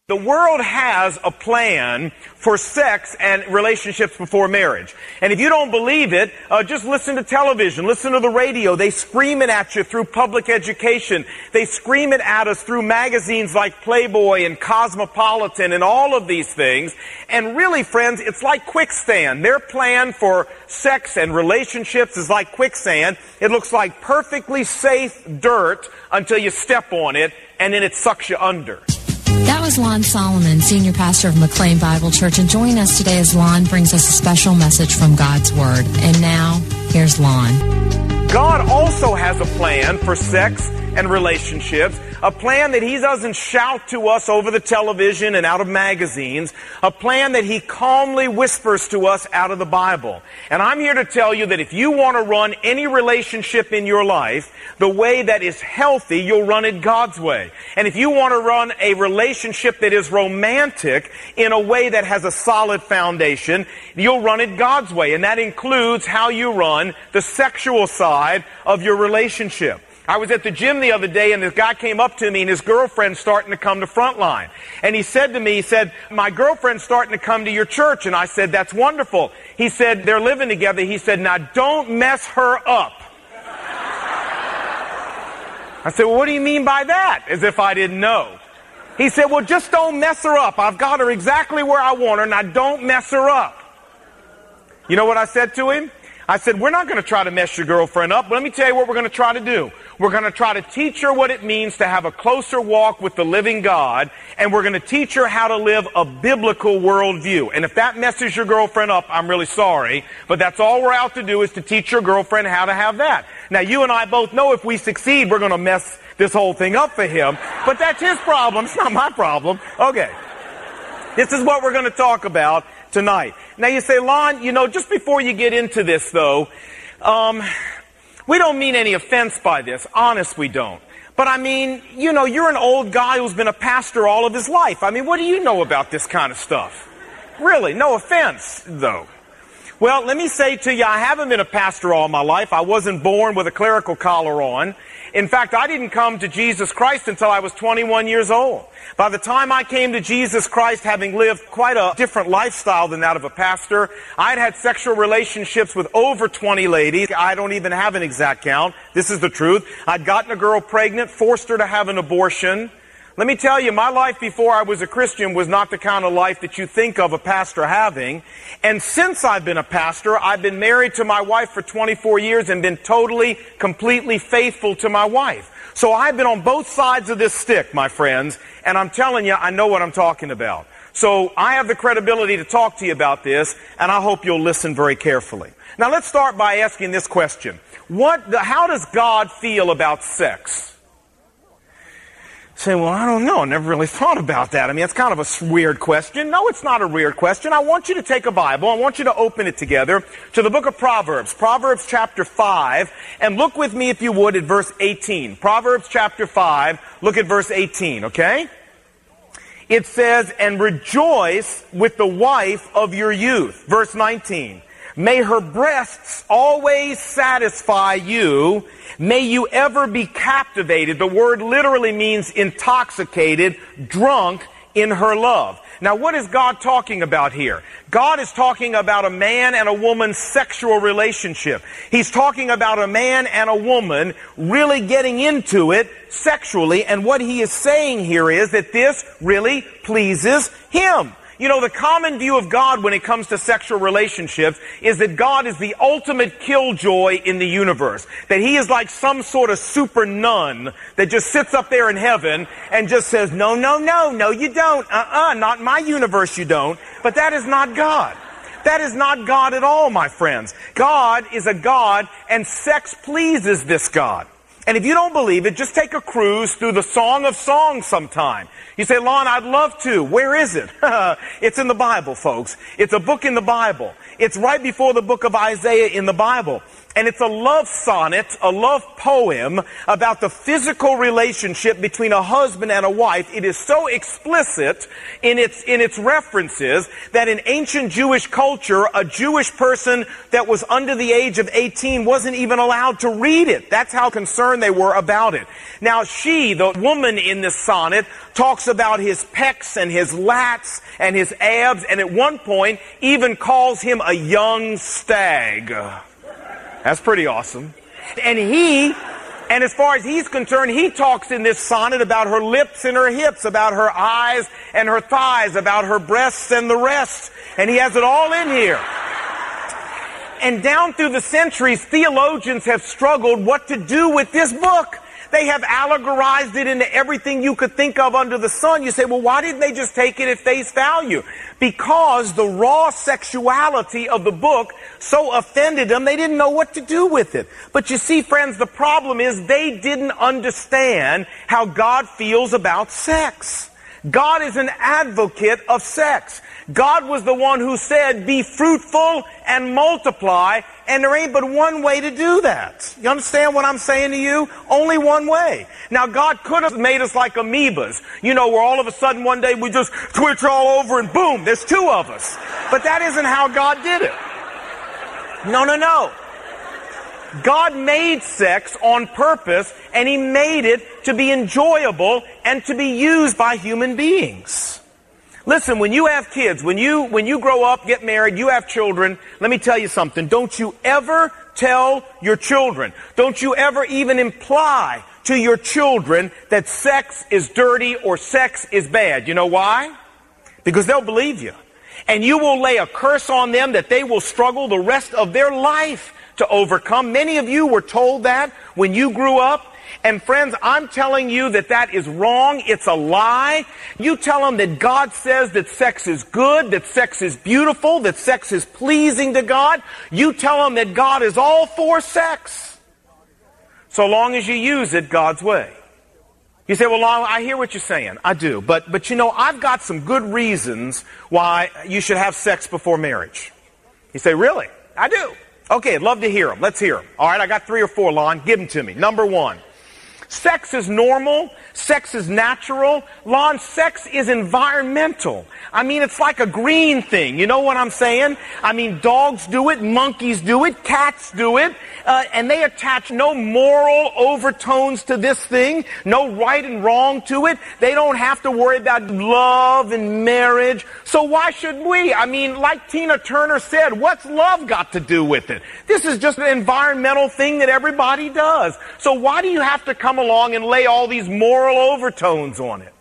The world has a plan for sex and relationships before marriage. And if you don't believe it, just listen to television, listen to the radio. They scream it at you through public education. They scream it at us through magazines like Playboy and Cosmopolitan and all of these things. And really, friends, it's like quicksand. Their plan for sex and relationships is like quicksand. It looks like perfectly safe dirt until you step on it, and then it sucks you under. That was Lon Solomon, Senior Pastor of McLean Bible Church, and joining us today as Lon brings us a special message from God's Word. And now, here's Lon. God also has a plan for sex and relationships, a plan that He doesn't shout to us over the television and out of magazines, a plan that He calmly whispers to us out of the Bible. And I'm here to tell you that if you want to run any relationship in your life the way that is healthy, you'll run it God's way. And if you want to run a relationship that is romantic in a way that has a solid foundation, you'll run it God's way. And that includes how you run the sexual side of your relationship. I was at the gym the other day, and this guy came up to me, and his girlfriend's starting to come to Frontline. And he said to me, my girlfriend's starting to come to your church. And I said, that's wonderful. He said, they're living together. He said, now don't mess her up. I said, well, what do you mean by that? As if I didn't know. He said, well, just don't mess her up. I've got her exactly where I want her. Now don't mess her up. You know what I said to him? I said, we're not going to try to mess your girlfriend up, but let me tell you what we're going to try to do. We're going to try to teach her what it means to have a closer walk with the living God, and we're going to teach her how to live a biblical worldview. And if that messes your girlfriend up, I'm really sorry, but that's all we're out to do, is to teach your girlfriend how to have that. Now, you and I both know if we succeed, we're going to mess this whole thing up for him, but that's his problem. It's not my problem. Okay. This is what we're going to talk about tonight. Now you say, Lon, just before you get into this though, we don't mean any offense by this. Honest, we don't. But I mean, you're an old guy who's been a pastor all of his life. I mean, what do you know about this kind of stuff? Really, no offense though. Well, let me say to you, I haven't been a pastor all my life. I wasn't born with a clerical collar on. In fact, I didn't come to Jesus Christ until I was 21 years old. By the time I came to Jesus Christ, having lived quite a different lifestyle than that of a pastor, I'd had sexual relationships with over 20 ladies. I don't even have an exact count. This is the truth. I'd gotten a girl pregnant, forced her to have an abortion. Let me tell you, my life before I was a Christian was not the kind of life that you think of a pastor having. And since I've been a pastor, I've been married to my wife for 24 years and been totally, completely faithful to my wife. So I've been on both sides of this stick, my friends, and I'm telling you, I know what I'm talking about. So I have the credibility to talk to you about this, and I hope you'll listen very carefully. Now let's start by asking this question. How does God feel about sex? Say, well, I don't know. I never really thought about that. I mean, it's kind of a weird question. No, it's not a weird question. I want you to take a Bible. I want you to open it together to the book of Proverbs. Proverbs chapter 5. And look with me, if you would, at verse 18. Proverbs chapter 5. Look at verse 18, okay? It says, and rejoice with the wife of your youth. Verse 19. May her breasts always satisfy you. May you ever be captivated. The word literally means intoxicated, drunk in her love. Now, what is God talking about here? God is talking about a man and a woman's sexual relationship. He's talking about a man and a woman really getting into it sexually. And what he is saying here is that this really pleases him. The common view of God when it comes to sexual relationships is that God is the ultimate killjoy in the universe. That He is like some sort of super nun that just sits up there in heaven and just says, no, you don't. Not in my universe you don't. But that is not God. That is not God at all, my friends. God is a God, and sex pleases this God. And if you don't believe it, just take a cruise through the Song of Songs sometime. You say, Lon, I'd love to. Where is it? It's in the Bible, folks. It's a book in the Bible. It's right before the book of Isaiah in the Bible. And it's a love sonnet, a love poem about the physical relationship between a husband and a wife. It is so explicit in its references that in ancient Jewish culture, a Jewish person that was under the age of 18 wasn't even allowed to read it. That's how concerned they were about it. Now she, the woman in this sonnet, talks about his pecs and his lats and his abs, and at one point even calls him a young stag. That's pretty awesome. And as far as he's concerned, he talks in this sonnet about her lips and her hips, about her eyes and her thighs, about her breasts and the rest. And he has it all in here. And down through the centuries, theologians have struggled what to do with this book. They have allegorized it into everything you could think of under the sun. You say, well, why didn't they just take it at face value? Because the raw sexuality of the book so offended them, they didn't know what to do with it. But you see, friends, the problem is they didn't understand how God feels about sex. God is an advocate of sex. God was the one who said, be fruitful and multiply, and there ain't but one way to do that. You understand what I'm saying to you? Only one way. Now, God could have made us like amoebas, where all of a sudden one day we just twitch all over and boom, there's two of us. But that isn't how God did it. No. God made sex on purpose, and He made it to be enjoyable and to be used by human beings. Listen, when you have kids, when you grow up, get married, you have children, let me tell you something. Don't you ever tell your children, don't you ever even imply to your children that sex is dirty or sex is bad. You know why? Because they'll believe you. And you will lay a curse on them that they will struggle the rest of their life to overcome. Many of you were told that when you grew up. And friends, I'm telling you that is wrong. It's a lie. You tell them that God says that sex is good, that sex is beautiful, that sex is pleasing to God. You tell them that God is all for sex, so long as you use it God's way. You say, well, I hear what you're saying. I do. But I've got some good reasons why you should have sex before marriage. You say, really? I do. Okay, I'd love to hear them. Let's hear them. All right, I got 3 or 4, Lon. Give them to me. Number 1. Sex is normal. Sex is natural. Lon, sex is environmental. I mean, it's like a green thing. You know what I'm saying? I mean, dogs do it, monkeys do it, cats do it, and they attach no moral overtones to this thing, no right and wrong to it. They don't have to worry about love and marriage. So why should we? I mean, like Tina Turner said, what's love got to do with it? This is just an environmental thing that everybody does. So why do you have to come along and lay all these moral overtones on it?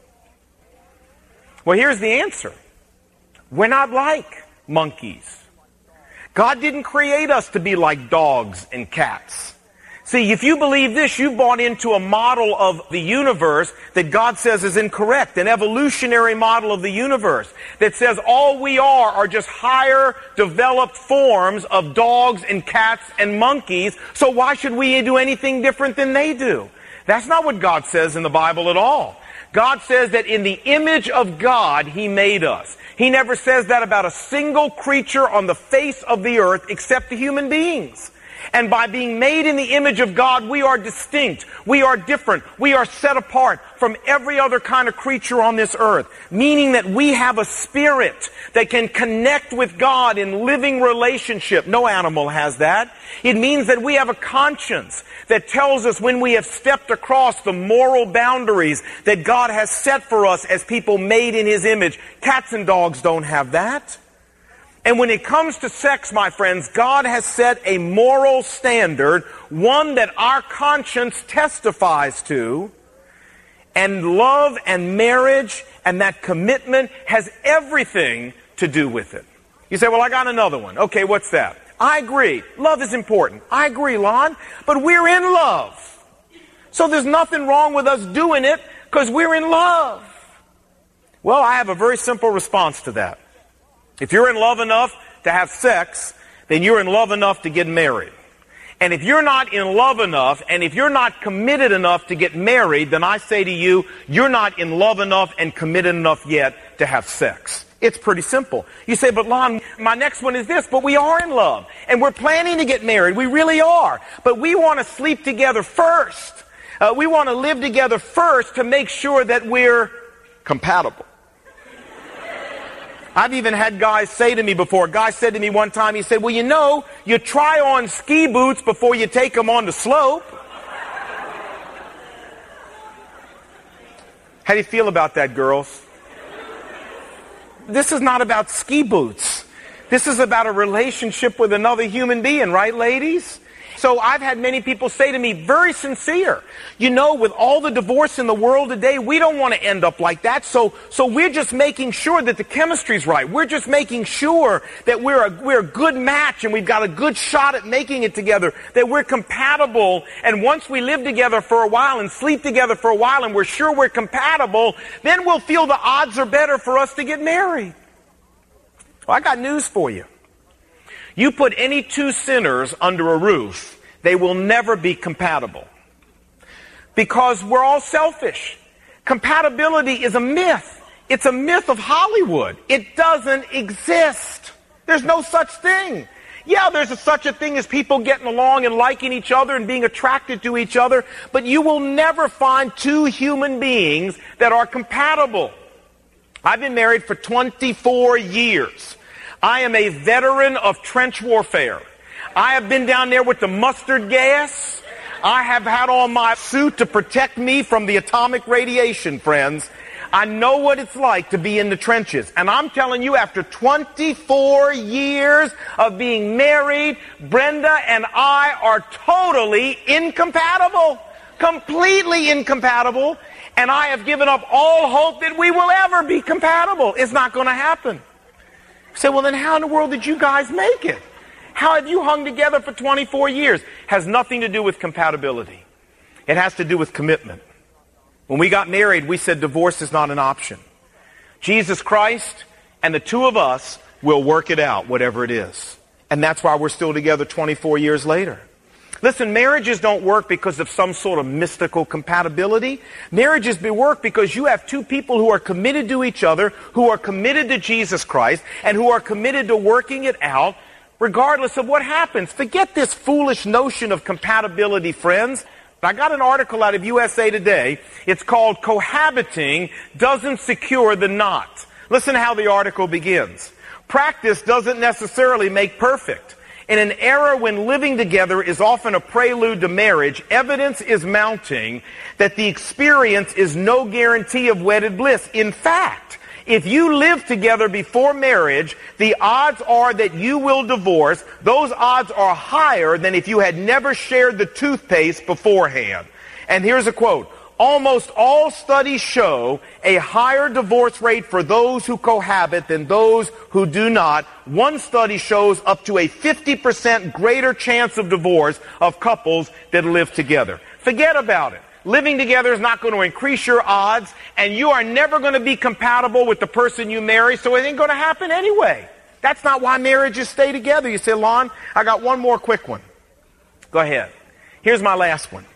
Well, here's the answer. We're not like monkeys. God didn't create us to be like dogs and cats. See, if you believe this, you've bought into a model of the universe that God says is incorrect, an evolutionary model of the universe that says all we are just higher developed forms of dogs and cats and monkeys, so why should we do anything different than they do? That's not what God says in the Bible at all. God says that in the image of God, He made us. He never says that about a single creature on the face of the earth except the human beings. And by being made in the image of God, we are distinct. We are different. We are set apart from every other kind of creature on this earth. Meaning that we have a spirit that can connect with God in living relationship. No animal has that. It means that we have a conscience that tells us when we have stepped across the moral boundaries that God has set for us as people made in His image. Cats and dogs don't have that. And when it comes to sex, my friends, God has set a moral standard, one that our conscience testifies to, and love and marriage and that commitment has everything to do with it. You say, well, I got another one. Okay, what's that? I agree. Love is important. I agree, Lon, but we're in love. So there's nothing wrong with us doing it because we're in love. Well, I have a very simple response to that. If you're in love enough to have sex, then you're in love enough to get married. And if you're not in love enough, and if you're not committed enough to get married, then I say to you, you're not in love enough and committed enough yet to have sex. It's pretty simple. You say, but Lon, my next one is this, but we are in love, and we're planning to get married. We really are. But we want to sleep together first. We want to live together first to make sure that we're compatible. I've even had guys say to me before, a guy said to me one time, he said, well, you know, you try on ski boots before you take them on the slope. How do you feel about that, girls? This is not about ski boots. This is about a relationship with another human being, right, ladies? So I've had many people say to me, very sincere, you know, with all the divorce in the world today, we don't want to end up like that. So we're just making sure that the chemistry's right. We're just making sure that we're a good match and we've got a good shot at making it together, that we're compatible. And once we live together for a while and sleep together for a while and we're sure we're compatible, then we'll feel the odds are better for us to get married. Well, I got news for you. You put any two sinners under a roof, they will never be compatible. Because we're all selfish. Compatibility is a myth. It's a myth of Hollywood. It doesn't exist. There's no such thing. Yeah, there's such a thing as people getting along and liking each other and being attracted to each other, but you will never find two human beings that are compatible. I've been married for 24 years. I am a veteran of trench warfare. I have been down there with the mustard gas. I have had on my suit to protect me from the atomic radiation, friends. I know what it's like to be in the trenches. And I'm telling you, after 24 years of being married, Brenda and I are totally incompatible. Completely incompatible. And I have given up all hope that we will ever be compatible. It's not going to happen. Say, well, then how in the world did you guys make it? How have you hung together for 24 years? Has nothing to do with compatibility. It has to do with commitment. When we got married, we said divorce is not an option. Jesus Christ and the two of us will work it out, whatever it is. And that's why we're still together 24 years later. Listen, marriages don't work because of some sort of mystical compatibility. Marriages work because you have two people who are committed to each other, who are committed to Jesus Christ, and who are committed to working it out regardless of what happens. Forget this foolish notion of compatibility, friends. I got an article out of USA Today. It's called Cohabiting Doesn't Secure the Knot. Listen to how the article begins. Practice doesn't necessarily make perfect. In an era when living together is often a prelude to marriage, evidence is mounting that the experience is no guarantee of wedded bliss. In fact, if you live together before marriage, the odds are that you will divorce. Those odds are higher than if you had never shared the toothpaste beforehand. And here's a quote. Almost all studies show a higher divorce rate for those who cohabit than those who do not. One study shows up to a 50% greater chance of divorce of couples that live together. Forget about it. Living together is not going to increase your odds, and you are never going to be compatible with the person you marry, so it ain't going to happen anyway. That's not why marriages stay together. You say, Lon, I got one more quick one. Go ahead. Here's my last one.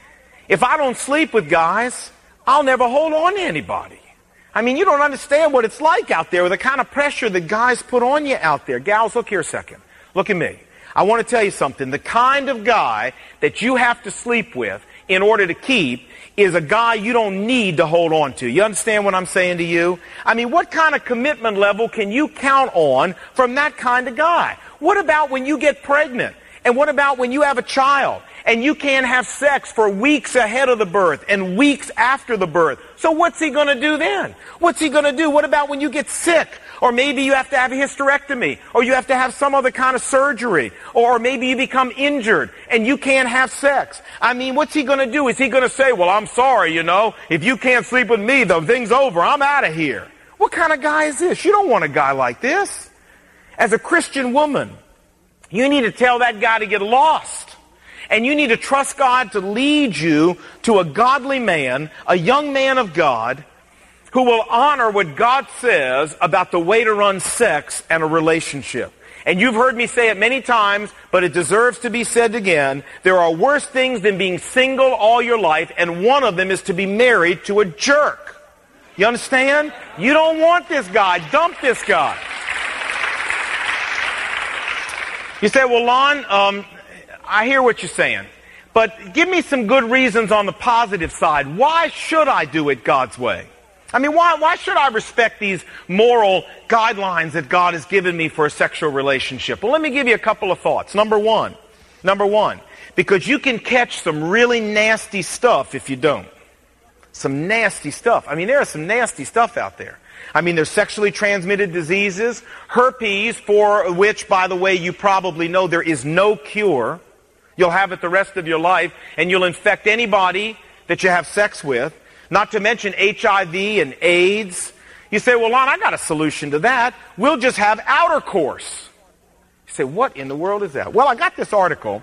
If I don't sleep with guys, I'll never hold on to anybody. I mean, you don't understand what it's like out there with the kind of pressure that guys put on you out there. Gals, look here a second. Look at me. I want to tell you something. The kind of guy that you have to sleep with in order to keep is a guy you don't need to hold on to. You understand what I'm saying to you? I mean, what kind of commitment level can you count on from that kind of guy? What about when you get pregnant? And what about when you have a child and you can't have sex for weeks ahead of the birth and weeks after the birth? So what's he going to do then? What's he going to do? What about when you get sick? Or maybe you have to have a hysterectomy, or you have to have some other kind of surgery, or maybe you become injured and you can't have sex. I mean, what's he going to do? Is he going to say, well, I'm sorry, you know, if you can't sleep with me, the thing's over. I'm out of here. What kind of guy is this? You don't want a guy like this. As a Christian woman, you need to tell that guy to get lost. And you need to trust God to lead you to a godly man, a young man of God, who will honor what God says about the way to run sex and a relationship. And you've heard me say it many times, but it deserves to be said again. There are worse things than being single all your life, and one of them is to be married to a jerk. You understand? You don't want this guy. Dump this guy. You say, well, Lon, I hear what you're saying, but give me some good reasons on the positive side. Why should I do it God's way? I mean, why should I respect these moral guidelines that God has given me for a sexual relationship? Well, let me give you a couple of thoughts. Number one, because you can catch some really nasty stuff if you don't. Some nasty stuff. I mean, there is some nasty stuff out there. I mean, there's sexually transmitted diseases, herpes, for which, by the way, you probably know there is no cure. You'll have it the rest of your life, and you'll infect anybody that you have sex with. Not to mention HIV and AIDS. You say, well, Lon, I got a solution to that. We'll just have outer course. You say, what in the world is that? Well, I got this article.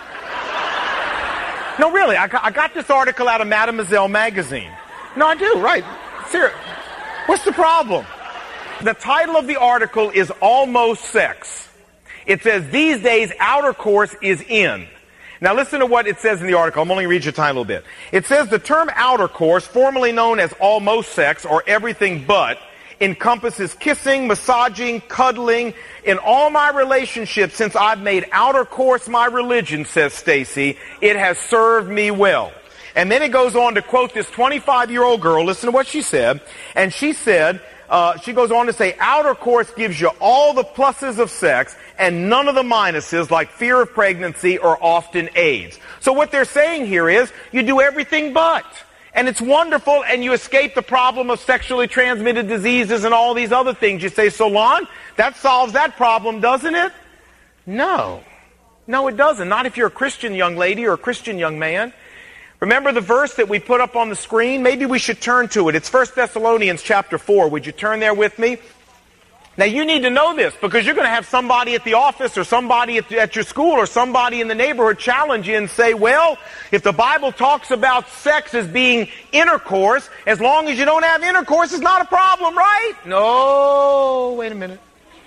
No, really, I got this article out of Mademoiselle magazine. No, I do, right. Seriously. What's the problem? The title of the article is Almost Sex. It says, these days, outer course is in. Now listen to what it says in the article. I'm only going to read you a tiny little bit. It says the term outer course, formerly known as almost sex or everything but, encompasses kissing, massaging, cuddling. In all my relationships since I've made outer course my religion, says Stacy, it has served me well. And then it goes on to quote this 25-year-old girl. Listen to what she said. And she said, she goes on to say, outer course gives you all the pluses of sex and none of the minuses like fear of pregnancy or often AIDS. So what they're saying here is you do everything but. And it's wonderful and you escape the problem of sexually transmitted diseases and all these other things. You say, so Lon, that solves that problem, doesn't it? No. No, it doesn't. Not if you're a Christian young lady or a Christian young man. Remember the verse that we put up on the screen? Maybe we should turn to it. It's 1 Thessalonians chapter 4. Would you turn there with me? Now you need to know this because you're going to have somebody at the office or somebody at your school or somebody in the neighborhood challenge you and say, well, if the Bible talks about sex as being intercourse, as long as you don't have intercourse, it's not a problem, right? No, wait a minute.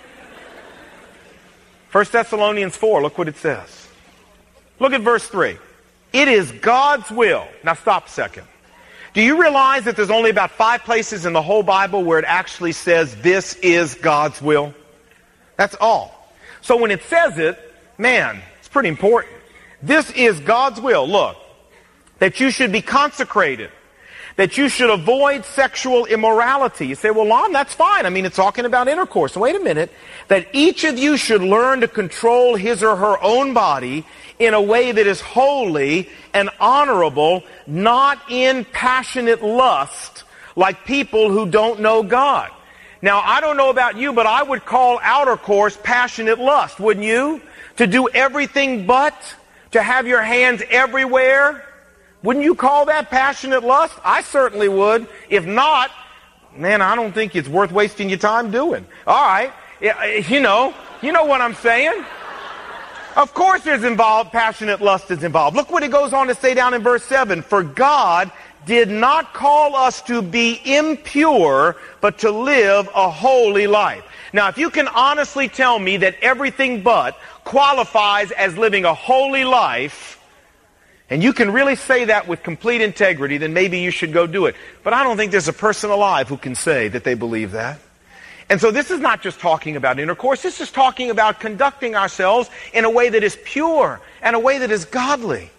1 Thessalonians 4, look what it says. Look at verse 3. It is God's will. Now stop a second. Do you realize that there's only about 5 places in the whole Bible where it actually says this is God's will? That's all. So when it says it, man, it's pretty important. This is God's will. Look, that you should be consecrated, that you should avoid sexual immorality. You say, well, Lon, that's fine. I mean, it's talking about intercourse. Wait a minute. That each of you should learn to control his or her own body in a way that is holy and honorable, not in passionate lust like people who don't know God. Now, I don't know about you, but I would call outer course passionate lust, wouldn't you? To do everything but, to have your hands everywhere. Wouldn't you call that passionate lust? I certainly would. If not, man, I don't think it's worth wasting your time doing. All right. You know what I'm saying. Of course there's passionate lust is involved. Look what it goes on to say down in verse 7. For God did not call us to be impure, but to live a holy life. Now, if you can honestly tell me that everything but qualifies as living a holy life, and you can really say that with complete integrity, then maybe you should go do it. But I don't think there's a person alive who can say that they believe that. And so this is not just talking about intercourse. This is talking about conducting ourselves in a way that is pure and a way that is godly.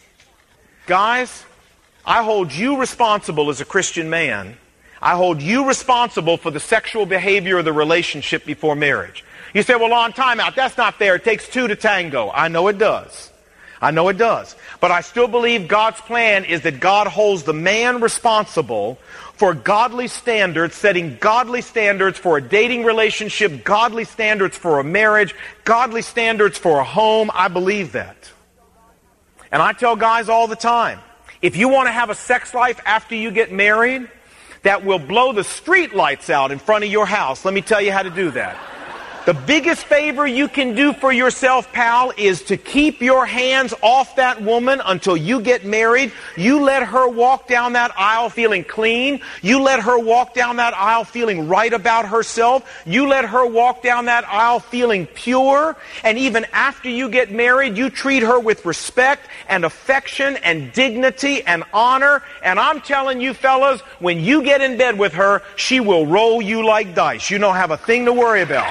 Guys, I hold you responsible as a Christian man. I hold you responsible for the sexual behavior of the relationship before marriage. You say, well, on time out. That's not fair. It takes 2 to tango. I know it does. I know it does. But I still believe God's plan is that God holds the man responsible for godly standards, setting godly standards for a dating relationship, godly standards for a marriage, godly standards for a home. I believe that. And I tell guys all the time, if you want to have a sex life after you get married that will blow the street lights out in front of your house, let me tell you how to do that. The biggest favor you can do for yourself, pal, is to keep your hands off that woman until you get married. You let her walk down that aisle feeling clean. You let her walk down that aisle feeling right about herself. You let her walk down that aisle feeling pure. And even after you get married, you treat her with respect and affection and dignity and honor. And I'm telling you, fellas, when you get in bed with her, she will roll you like dice. You don't have a thing to worry about.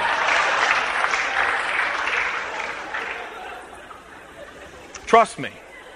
Trust me.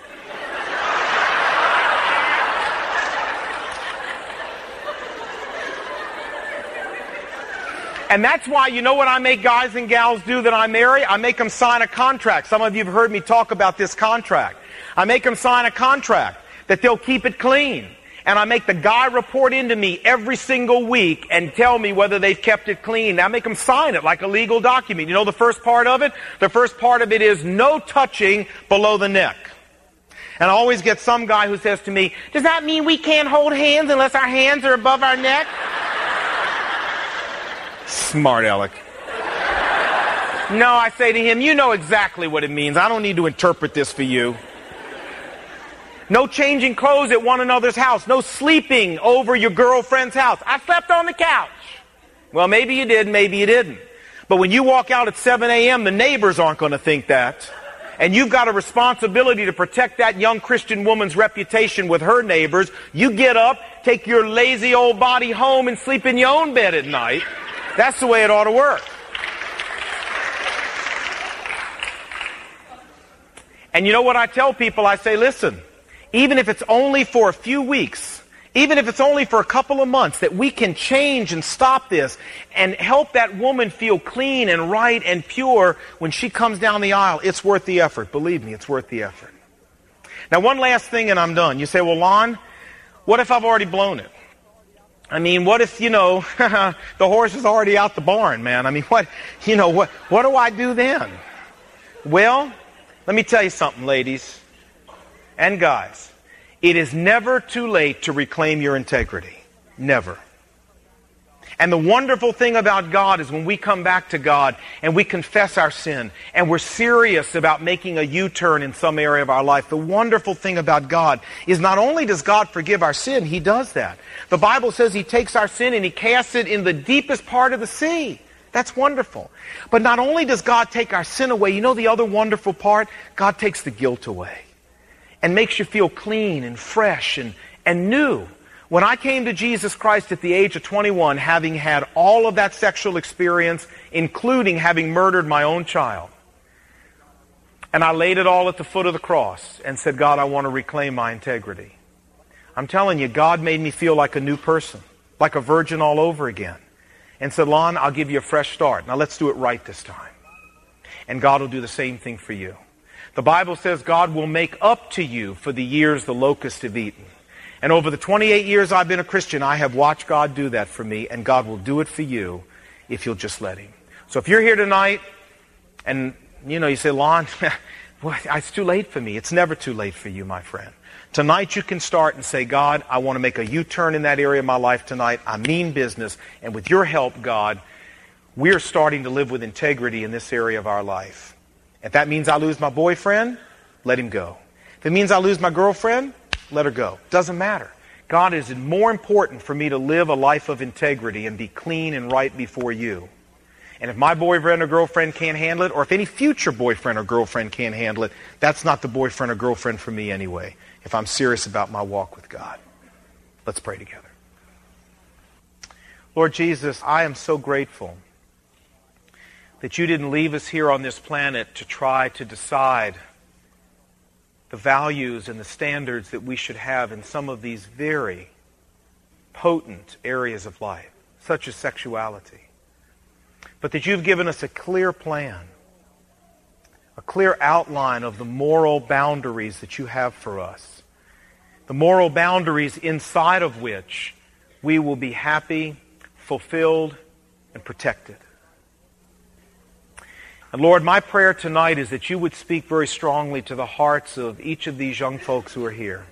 And that's why, you know what I make guys and gals do that I marry? I make them sign a contract. Some of you have heard me talk about this contract. I make them sign a contract that they'll keep it clean. And I make the guy report into me every single week and tell me whether they've kept it clean. I make them sign it like a legal document. You know the first part of it? The first part of it is no touching below the neck. And I always get some guy who says to me, does that mean we can't hold hands unless our hands are above our neck? Smart aleck. No, I say to him, you know exactly what it means. I don't need to interpret this for you. No changing clothes at one another's house. No sleeping over your girlfriend's house. I slept on the couch. Well, maybe you did, maybe you didn't. But when you walk out at 7 a.m., the neighbors aren't going to think that. And you've got a responsibility to protect that young Christian woman's reputation with her neighbors. You get up, take your lazy old body home and sleep in your own bed at night. That's the way it ought to work. And you know what I tell people? I say, listen, even if it's only for a few weeks, even if it's only for a couple of months, that we can change and stop this and help that woman feel clean and right and pure when she comes down the aisle, it's worth the effort. Believe me, it's worth the effort. Now, one last thing and I'm done. You say, well, Lon, what if I've already blown it? I mean, what if, the horse is already out the barn, man? I mean, what do I do then? Well, let me tell you something, ladies and guys. It is never too late to reclaim your integrity. Never. And the wonderful thing about God is when we come back to God and we confess our sin and we're serious about making a U-turn in some area of our life, the wonderful thing about God is not only does God forgive our sin, He does that. The Bible says He takes our sin and He casts it in the deepest part of the sea. That's wonderful. But not only does God take our sin away, you know the other wonderful part? God takes the guilt away and makes you feel clean and fresh and new. When I came to Jesus Christ at the age of 21, having had all of that sexual experience, including having murdered my own child, and I laid it all at the foot of the cross and said, God, I want to reclaim my integrity. I'm telling you, God made me feel like a new person, like a virgin all over again. And said, Lon, I'll give you a fresh start. Now let's do it right this time. And God will do the same thing for you. The Bible says God will make up to you for the years the locusts have eaten. And over the 28 years I've been a Christian, I have watched God do that for me, and God will do it for you if you'll just let Him. So if you're here tonight and, you say, Lon, it's too late for me. It's never too late for you, my friend. Tonight you can start and say, God, I want to make a U-turn in that area of my life tonight. I mean business. And with your help, God, we're starting to live with integrity in this area of our life. If that means I lose my boyfriend, let him go. If it means I lose my girlfriend, let her go. Doesn't matter. God, is it more important for me to live a life of integrity and be clean and right before you? And if my boyfriend or girlfriend can't handle it, or if any future boyfriend or girlfriend can't handle it, that's not the boyfriend or girlfriend for me anyway, if I'm serious about my walk with God. Let's pray together. Lord Jesus, I am so grateful that you didn't leave us here on this planet to try to decide the values and the standards that we should have in some of these very potent areas of life, such as sexuality. But that you've given us a clear plan, a clear outline of the moral boundaries that you have for us. The moral boundaries inside of which we will be happy, fulfilled, and protected. And Lord, my prayer tonight is that you would speak very strongly to the hearts of each of these young folks who are here,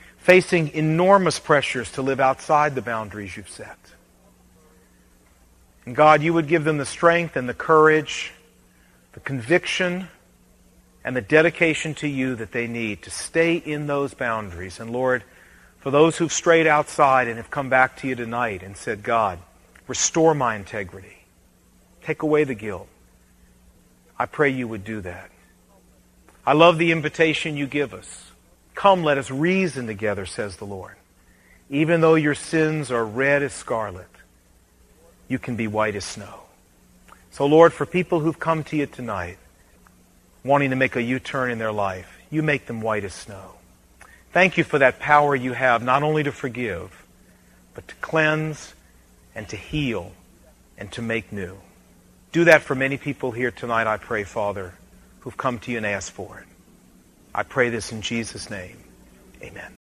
facing enormous pressures to live outside the boundaries you've set. And God, you would give them the strength and the courage, the conviction, and the dedication to you that they need to stay in those boundaries. And Lord, for those who've strayed outside and have come back to you tonight and said, God, restore my integrity. Take away the guilt. I pray you would do that. I love the invitation you give us. Come, let us reason together, says the Lord. Even though your sins are red as scarlet, you can be white as snow. So, Lord, for people who've come to you tonight, wanting to make a U-turn in their life, you make them white as snow. Thank you for that power you have, not only to forgive, but to cleanse and to heal and to make new. Do that for many people here tonight, I pray, Father, who've come to you and asked for it. I pray this in Jesus' name. Amen.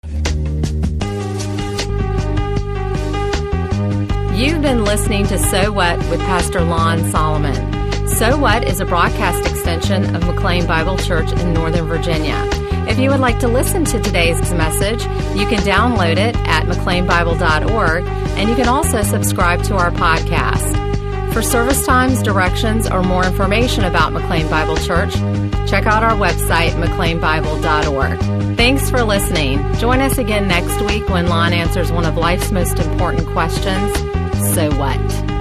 You've been listening to So What with Pastor Lon Solomon. So What is a broadcast extension of McLean Bible Church in Northern Virginia. If you would like to listen to today's message, you can download it at mcleanbible.org, and you can also subscribe to our podcast. For service times, directions, or more information about McLean Bible Church, check out our website, mcleanbible.org. Thanks for listening. Join us again next week when Lon answers one of life's most important questions, so what?